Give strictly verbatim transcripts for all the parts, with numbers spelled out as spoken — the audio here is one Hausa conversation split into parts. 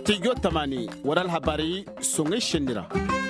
Studio Tamani waral habari songai shendira.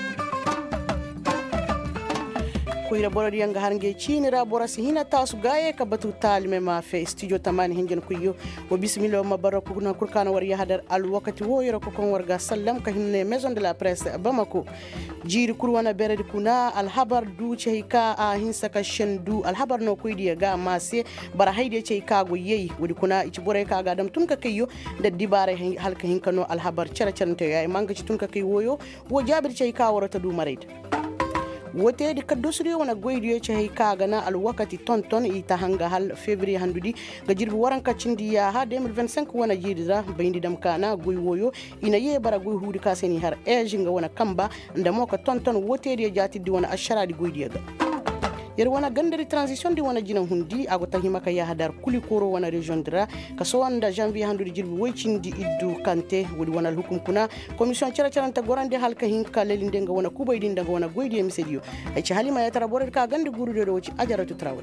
Kuira bora dianga harnge chini ra bora sihina tasu gaye ka batu talme ma fe studio Tamani hinjen kuyo wa bismillah ma barako na kurkana war yahadar al wakati wo yoro ko kon warga sallam ka hinne maison de la presse Bamako jiri kurwana beredi kuna al habar du chehika a hinsa ka shendu al habar no kuydi ga mase bara hayde chehika go yeyi wodi kuna ichi bora ka ga dam tun ka kayo da dibare halka hinkano al habar chara charante yayi manga ci tun ka kayo woyo wo jabir chehika warata du mareid wote di kadosri wana goydiyo ce kaga na alwakati tonton ita hanga hal february handudi ga jirbi waran kacindi ya ha deux mille vingt-cinq wana jirira bayndi dam kana goy woyo ina ye bara goy hudi kaseni har ejinga wana kamba ndamo ka tonton wote di jati di wana ashara di goydiya ga yer wana gandari transition di wana jinan hundi agota himaka ya hadar kuli koro wana region dra kaso wanda janvier handudi jirbi woycindi iddu kante wodi wana hukum kuna commission cara caranta gorande halka hinka lelinde nga wana kubaydi ndanga wana goydi e misediyo ay ci halima ya tara borer ka gande gurude do ci ajaratu trawri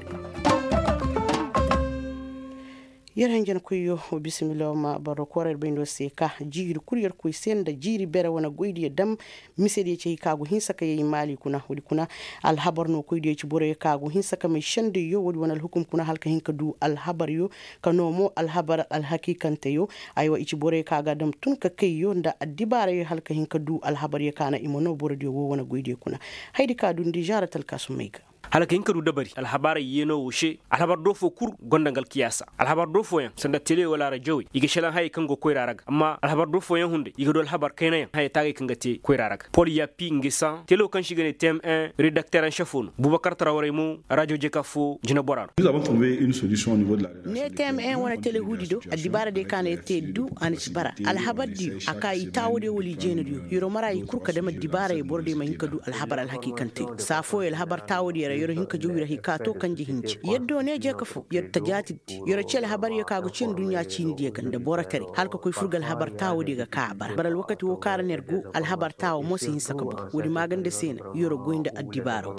yer hangen kuyo bismillah ma baro korer bendo seka jiri kuryer kuy senda jiri bere wana goydi dam misedi ci kagu hinsa kay mali kuna wodi kuna al habar no koydi ci bore kagu hinsa kam shende yo wodi wana hukum kuna halka hinka du al habar yo kanomo al habar al hakikante yo aywa ci bore kaga dam tun ka kay yo nda adibare yo halka hinka du al habar ya kana imono bore yo wana goydi kuna haydi ka du ndi jaratal kasumega halaka hinka du dabari alhabara yeno woshe alhabar dofo kur gondangal kiyasa alhabar dofo yan sanda tele wala radio ige shelan hay kango koyra raga amma alhabar dofo yan hunde ige do alhabar kayna yan hay tage kanga te koyra raga pol ya pi ngisa tele kan shigene tem un rédacteur en chef Boubacar Traoré mo radio Jekafo jina borano nous avons trouvé une solution au niveau de la ne tem un wana tele hudido adibara de kan te du anibara alhabar di aka itawde woli jenedo yoro mara kurka de madibara e borde ma hinka du alhabar alhakikante safo alhabar tawde yoro hinka jowira hikato kanji hinci yeddo ne je kafu yetta jatiddi yoro cel habar ya kago cin dunya cin die gande boratari halka koy furgal habar tawo diga kabar baral wakati wo kara nergu al habar tawo mo sin sakabu wodi magande sena yoro goynde addibaro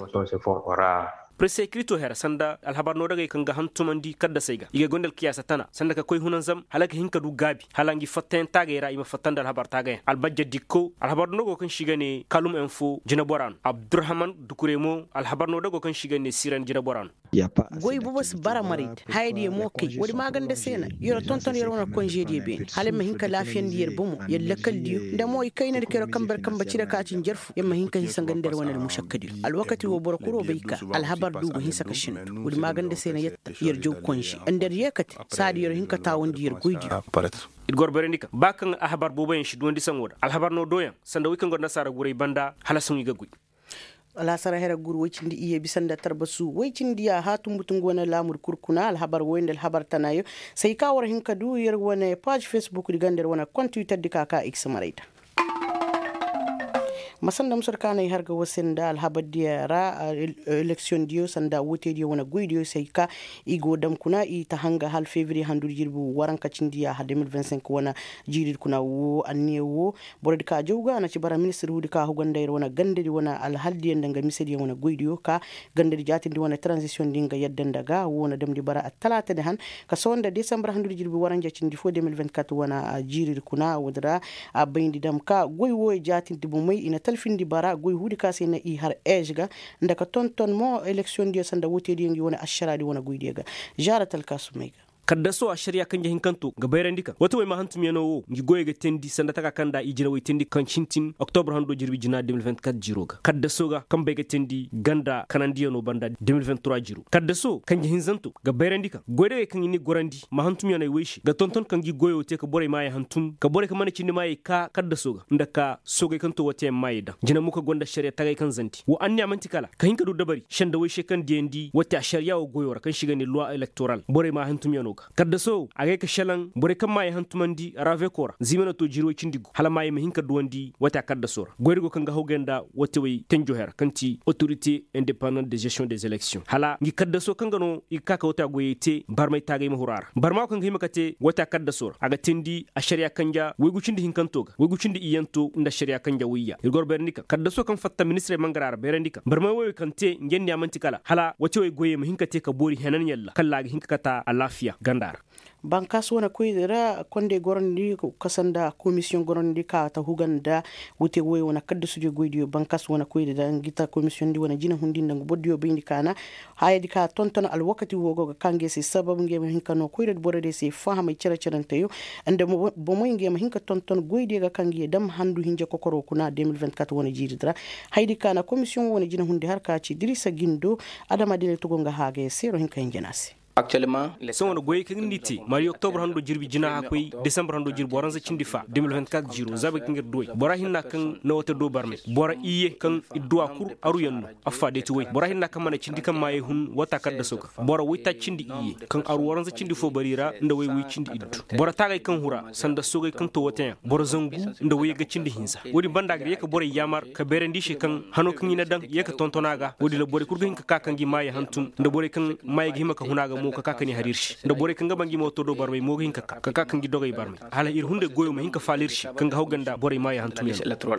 presse écrito her sanda alhabar no daga kanga hantumandi kadda saiga ige gondal kiyasa tana sanda ka koy hunan zam halaka hinka du gabi halangi fatten taga ira ima fattanda alhabar taga albajja dikko alhabar no go kan shigane kalum info jina boran abdurrahman dukuremo alhabar no daga kan shigane siran jina boran goy bubos bara marit haydi mo kay wodi magande sena yoro tonton yoro wona congédié be halema hinka lafiyan diyer bumo yella kaldiyo ndamo e kayna kero kambar kamba cira kacin jerfu yamma hinka hisangander wona mushakkadi alwakati wo borokuro bayka alhabar dugo hinsa ka shin wudi magande sena yetta yer jow konji ander yekati sadi yer hinka tawondi yer goydi it gorbere ndika bakan ahbar bobayen shi dondi sangoda alhabar no doyan sanda wikan god nasara gurey banda halasun yiga guy ala sara hera gur waycindi iye bisanda tarbasu waycindi ya hatum butungo wana lamur kurkuna al habar wendel habar tanayo sai ka war hinka du yer wana page facebook digander wana compte twitter dikaka x maraita masandam sarkana har ga wasinda alhabadiya ra election dio sanda wote dio wana goydio sai ka igo dam kuna i ta hanga hal february handur jirbu waranka cindiya ha deux mille vingt-cinq wana jirid kuna wo annewo borod ka jowga na ci bara ministre hudi ka huganda wana gande di wana alhaldi ndanga misedi wana goydio ka gande di jati di wana transition dinga yaddanda ga wona dem di bara talata de han ka sonda december handur jirbu waranja cindi fo deux mille vingt-quatre wana jirid kuna wodra a bayndi dam ka goywo jati di bu may ina talfindi bara goy hudi kase na i har ejga ndaka tonton mo election dio sanda wote dio ngi wona asharadi wona goydiga jaratal kasumega kadda so a shari'a kan jahin kanto ga bayran dika wato way ma hantum yano wo ngi goye ga tendi sanda taka kanda i jira way tendi kan cintin octobre hando jirbi jina deux mille vingt-quatre jiroga kadda so ga kan bay ga tendi ganda kanandi yano banda deux mille vingt-trois jiro kadda so kan jahin zanto ga bayran dika goyde kan ni gorandi ma hantum yano weshi ga tonton kan gi goyo te ka bore ma ya hantum ka bore ka mani cinni mai ka kadda so ga ndaka so ga kanto wote mai da jina muka gonda shari'a tagay kan zanti wo anni amanti kala ka hinka du dabari shanda way shekan dendi wote a shari'a wo goyo kan shiga ni loi electoral bore ma hantum yano kadda so age ka shalan bore kam may hantumandi rave kora zimena to jiro cindigo hala may me hinka duwandi wata kadda sora goyrigo kanga hogenda wote way tenjo her kanti autorité indépendante de gestion des élections hala ngi kadda so kanga no ikaka wata goyete barmay tagay ma hurara barma kanga himakate wata kadda sora aga tendi a sharia kanja wegu cindi hinkantoga wegu cindi iyanto nda sharia kanja wiya irgor bernika kadda so kan fatta ministre mangarara berendika barma way kante ngenni amanti kala hala wote way goye me hinkate ka bori henan yalla kala hinka kata alafiya gandara bankas wana koydera konde gorondi kasanda commission gorondi ka ta huganda wote woy wana kadda suje goydiyo bankas wana koydera ngita commission di wana jina hundi ndango boddiyo bindi kana haydi ka tonton al wakati wogo kange se sababu ngema hinkano koyde borede se fahama cera cerantayo ande bo moy ngema hinka tonton goydi ga kange dam handu hinje kokoro kuna deux mille vingt-quatre wana jiridra haydi kana commission wana jina hundi har ka ci dirisa gindo adama dele to gonga haage sero hinka hinjanasi actuellement les son goy kin niti mari octobre hando jirbi jina hakoy december hando jirbi boranza cindi fa deux mille vingt-quatre jiro zabe kingir doy bora hinna kan nowote do barme bora iye kan idwa kur aru yanno affa de ti way bora hinna kan mana cindi kan maye hun wata kadda soka bora wita cindi iye kan aru waranza cindi fo barira nda way wi cindi iddu bora tagay kan hura sanda sogay kan to woten bora zangu nda way ga cindi hinza wodi bandagre yeka bora yamar ka berendi she kan hano kan ina dan yeka tontonaga wodi la bora kurga hinka kakangi maye hantun nda bora kan maye hima ka hunaga mo ka kakani harirshi nda bore kanga bangi mo to do barmay mo hinka ka kakangi dogay barmay hala ir hunde goyo mo hinka falirshi kanga hawganda bore maya hantumen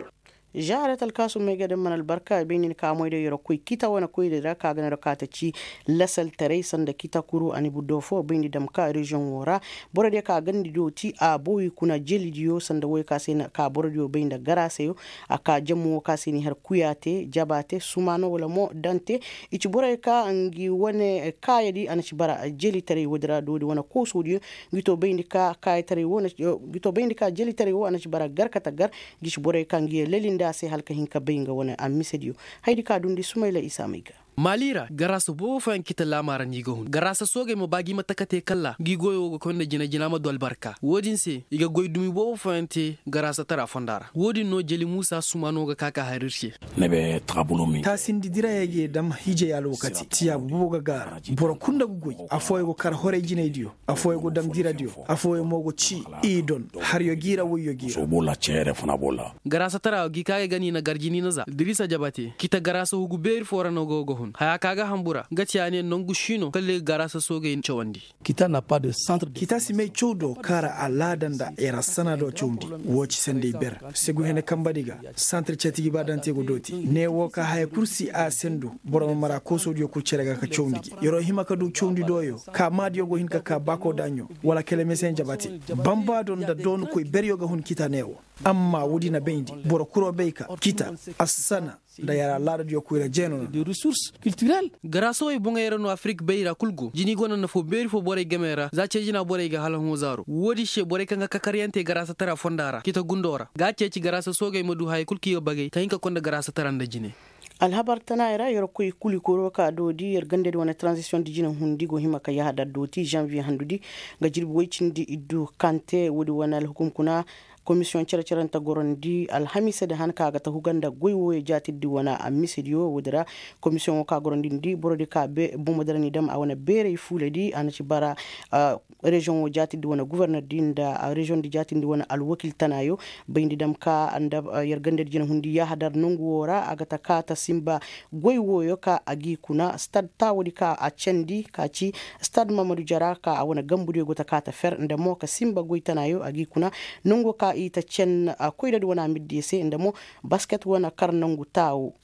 جارت الكاسو ميغا من البركة بين كامويدو يروكوي كيتا وانا كويدو دا كاغنا ركاتا تشي لسل تري سند كيتا كورو اني بودوفو بين دمكا ريجون ورا بوردي كاغن ديو تي ابوي كنا جيلي ديو سند وي كاسين كا بورديو بين دا غراسيو اكا جمو كاسيني هر كوياتي جاباتي سومانو ولا مو دانتي ايتي بوراي كا انغي ونه كايدي انا برا جيلي تري ودرا دودي وانا كوسو ديو غيتو بين كا كاي تري وانا غيتو بين كا جيلي تري وانا برا غركتا غر غيش بوراي كانغي ليلين da sai halka hinka bayinga wani amisediyo haidi ka dundi sumaila isa maiga malira garasa bo fan kita lamara ni go garasa soge mo bagi matakate kala gi goyo go konne jina jina ma dol barka wodin se iga goy dumi bo fante garasa tara fondara wodin no jeli musa sumano ga kaka harirse nebe trabulomi tasindi dira yege dam hije ya lokati tiya bo ga gara boro kunda go goy afoy go kar hore jina dio afoy go dam dira dio afoy mo go ci idon har yo gira wo yo gira so bola chere fona bola garasa tara gi kage gani na garjini na za dirisa jabate kita garasa hugu ber fora no go go haya kaga hambura gatiane nongu shino kalle garasa soge in chawandi kita n'a pas de centre de kita si me chodo kara aladanda era sanado chumdi wochi sende ber segu hene kambadiga centre chatigi badante go doti ne woka hay kursi a sendo boro mara ko sodio ku cerega ka chumdi yoro hima ka du chumdi doyo ka madio go hinka ka bako danyo wala kele messenger bati bamba don da don ko beryo ga hun kita newo amma wudi na bendi boro kuro beika kita asana da yara lara dio kuira jeno de ressources culturelles graso e bongere no afrique beira kulgu jini gona na fo beri fo bore gamera za ce jina bore ga halan hozaro wodi she bore kanga kakariante garasa tara fondara kita gundora ga ce ci garasa soge mudu hay kulki yo bagay tayinka konda garasa tara nda jine alhabar tanaira yorko kuli koro ka dodi yer gande wona transition di jina hundi go hima ka yahada doti janvier handudi ga jirbi waycindi iddu kante wodi wona hukum kuna commission cere ceranta gorondi alhamis da han kaga ta huganda goywo e jatiddi wana amisidio wudra commission ka gorondi ndi borodi ka be bomodarani dam a wana bere fuledi anaci bara uh, region o jatiddi wana gouverneur dinda uh, region di jatiddi wana alwakil tanayo bayndi dam ka anda uh, yergande jina hundi ya hadar nongu wora agata kata simba goywo yo ka agi kuna stade tawdi ka a cendi ka ci stade mamadou diara ka a wana gambudi gota kata fer nda mo ka simba goy tanayo agi kuna nongo ka ita cen a koyda di wana middi se ndemo basket wana karnangu taw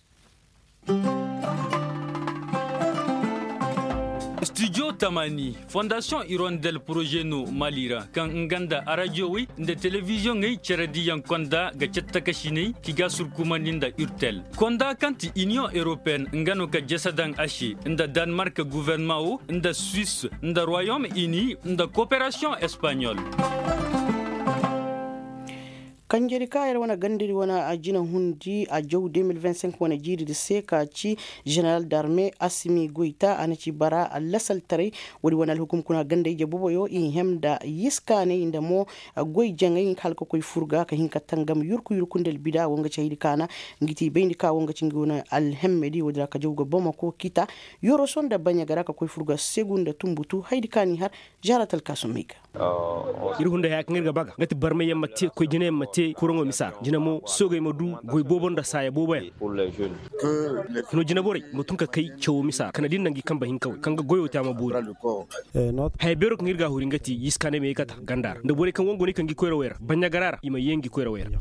Studio Tamani, Fondation Hirondelle Projet No Malira, kan nganda a radio wi nde television ngai cheredi yan konda ga chetta kashine kiga surkumaninda urtel. Konda kanti Union Européenne ngano ka jesadan ashi nda Danemark gouvernement o nda Suisse nda Royaume-Uni nda coopération espagnole. kanjeri kayar wana gandiri wana ajina hundi a jaw deux mille vingt-cinq wana jiri de seka ci general d'armée Assimi Goïta anaci bara lasal tare wadi wana hukum kuna gande je bobo yo in hemda yiskane inda mo goy jangay halko koy furga ka hinka tangam yurku yurkundel bida wonga ci hidikana ngiti bendi ka wonga ci ngona alhemmedi wadra ka jawgo boma ko kita yoro sonda banya gara ka koy furga segunda tumbutu haydikani har jaratal kasumika irhunda yak ngirga baga ngati barme yamma te ko jine yamma te kurongo misar jina mo sogay mo du goy bobonda saya boboya no jina bore mo tunka kai cewo misar kana din nangi kamba hin kawai kanga goyo ta ma buri hay bero ngirga huri ngati yiskane me kata gandar ndo bore kan wongo ni kangi koyro wera banya garara ima yengi koyro wera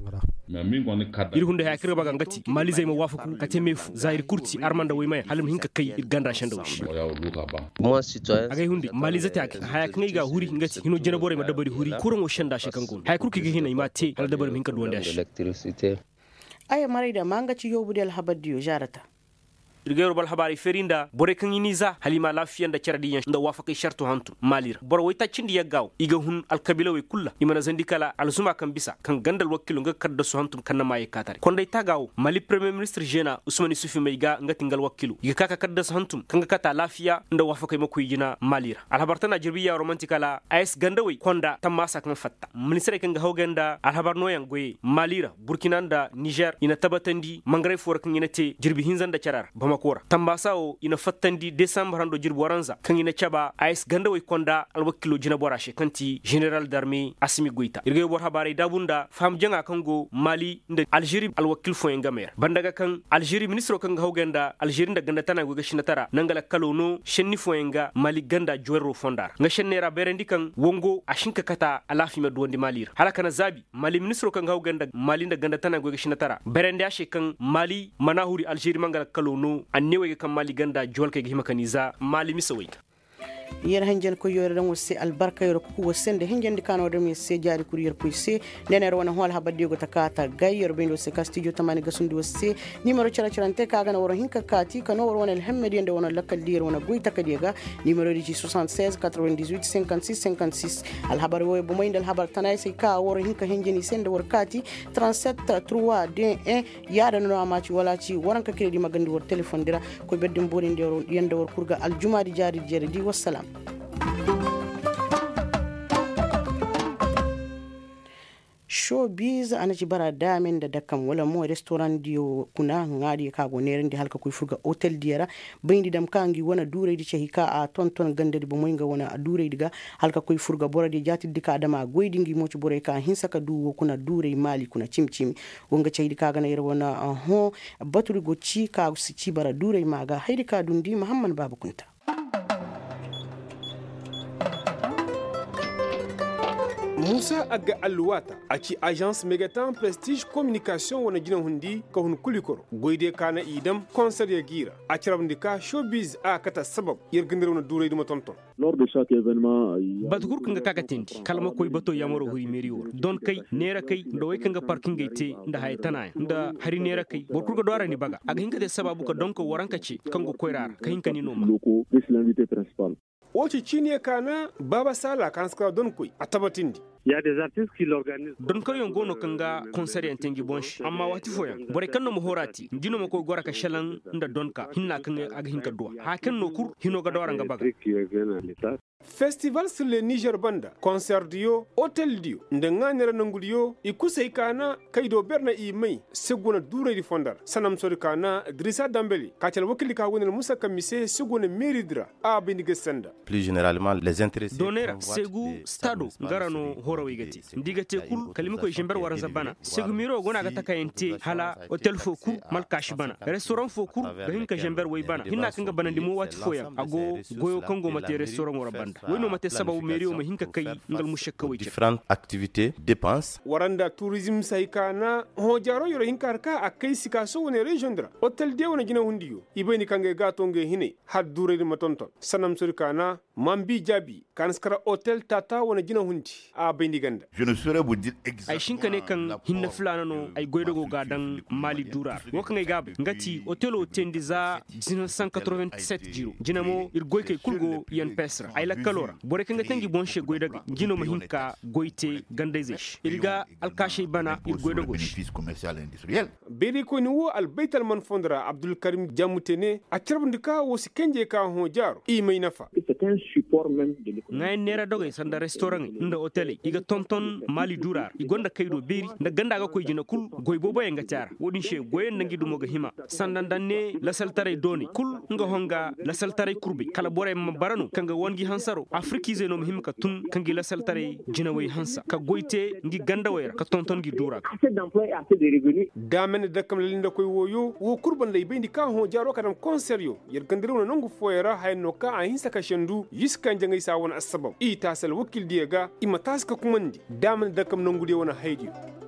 ir hunde ha kirba gangati mali zai ma wafaku ka teme zair kurti armanda wayma halim hinka kai ir ganda shanda wushi agay hunde mali zata ha kan ga huri ngati hino jena bore ma dabari huri kuran wo shanda shi kangon ha kurki ga hina imate hal dabari hinka duwanda shi aya marai da manga ci yobu del habadiyo jarata irgero bal habari ferinda bore kan yiniza halima lafiyan da cerdiyan da wafaqi shartu hantu malira bor wayta cindi yaggaw iga hun al kabila way kulla imana zandikala al suma kan bisa kan gandal wakilu nga kadda su hantum kan maye katare kon day tagaw mali premier ministre jena usmani sufi mayga ngati ngal wakilu iga kaka kadda su hantum kan kata lafiya da wafaqi makoy jina malira al habartana jirbiya romantikala as gandaway konda tamasa kan fatta ministre kan ga hoganda al habar noyan goye malira burkina da niger ina tabatandi mangare for kan yinate jirbi hinzan da charar kora tambasao ina fattandi december hando jirbo waranza kan ina chaba ais ganda way konda alwakilo jina borashe kanti general d'armée Assimi Goïta irge bor habare dabunda fam janga kango mali nda algérie alwakil fo ngamer bandaga kan algérie ministre kan hawganda algérie nda ganda tana goga shinatara nangala kalono shenni fo nga mali ganda joero fondar nga shennera berendi kan wongo ashinka kata alafi me dondi malir halaka na zabi mali ministre kan hawganda mali nda ganda tana goga shinatara berendi ashe kan mali manahuri algérie mangala kalono annewe kan mali ganda jolke gi himakaniza mali misawai yer hanjen ko yore dan wosse albarka yoro ko wossende hanjen de kano de mi se jaari courier ko se nener wona hol habadde go takata gayor bendo se castillo tamani gasundi wosse numero chara charante kaga na woro hinka kati kano woro wona alhamdi ende wona lakal dir wona goyta kadiga numero di soixante-seize quatre-vingt-dix-huit cinquante-six cinquante-six al habar wo bo moyndal habar tanay se ka woro hinka hanjeni sende wor kati trente-sept trois deux un yaada no amaci wala ci waranka kredi magandi wor telephone dira ko bedde mbori ndero yende wor kurga aljuma di jaari jere di wassalam. Showbiz ana ci bara damen da dakam wala mo restaurant dio kuna ngadi ka go nerindi halka kuy fuga hotel diara bayndi dam kangi wona dure di hika a ton ton gande bo moy nga wona dure diga halka kuy furga bora di jati dika adama goydi ngi mo ci bore ka hinsaka du kuna dure mali kuna cimcimi wonga ceydi ka gana yero wona ho baturi go ci ka su ci bara dure maga haydi ka dundi Muhammad Babakunta. Musa Aga Alwata aci agence Megaton Prestige Communication wana gina hundi ka hun kulikoro goide kana idam concert ya gira a cirabndika showbiz a kata sabab yergindira wana dure duma tonton lors de chaque événement badgur kanga kaga tendi kalma koy bato yamoro huri meri wor don kay nera kay do way kanga parking gaite nda haytana nda hari nera kay bokur ga dora ni baga aga hinka de sababu ka donko waranka ci kango koyrar ka hinka ni noma locaux c'est l'invité principal Oci chini kana Baba Sala kanska don koy atabatindi Il y a des artistes qui l'organisent. Don kan yon gono kanga concert en tengi bonch amma wati foyan bore kan no mo horati dino mo ko gora ka shalan nda donka hinna kan aga hinka do ha kan no kur hino ga dora nga baga Festival sur le Niger Banda concert dio hotel dio ndenganera nangudio ikusei kana kaido berna i mai segona dure di fondar sanam sori kana Drissa Dambeli kachal wakili ka wonel Musa Kamise segona meridra a biniga senda plus généralement les intéressés donera segu stado garano horo wigati ndigate kul kalimi ko jember waran zabana segu miro gona ga takayente hala hotel fo kur malkashi bana restaurant fo kur ga hinka jember way bana hinna kanga banandi mo wati foya ago goyo kongo mate restaurant wara banda weno mate sababu meriyo ma hinka kai ngal mushakka way différentes activités dépenses waranda tourisme saykana ho jaro yoro hinkar ka akai sikaso woni region dra hotel de wona gina hundiyo ibeni kange gato nge hine had dure ma tonton sanam surkana mambi jabi kanskara hotel tata wona gina hundi a bendi ganda je ne saurais vous dire exactement ay shinkane kan hinna fulana no ay goydogo gadan mali durar wakanga gab ngati hotel o tendiza dix-neuf cent quatre-vingt-sept jiro jinamo ir goyke kulgo yan pesra ay la kalora bore kanga tangi bonche goydaga jino ma hinka goyte gandaizesh ilga alkashi bana ir goydogo bénéfice commercial industriel beri ko ni wo al baital man fondra Abdul Karim Jamutene a cirbndika wo sikenje ka ho jaro i may nafa c'est un support même de l'économie ngay nera dogay sanda restaurant nda hotel iga tonton mali durar igonda kaydo beri nda ganda ga koy jina kul goy bobo e ngatiara wodin she goyen nangi dumo ga hima sanda danne la saltare doni kul nga honga la saltare kurbi kala bore ma barano kanga wongi hansaro afrikize no himka tun kangi la saltare jina way hansa ka goyte ngi ganda wayra ka tonton gi durar Assez d'emplois et assez de revenus. damen da kam linda koy woyo wo kurban lay bendi ka ho jaro kadam concert yo yer gandiro nangu foyera hayno ka a hinsa ka shendu yiskan jangay sa wona asbab i tasal wakil diega ima taska kumandi damen da kam nangu de wona haydi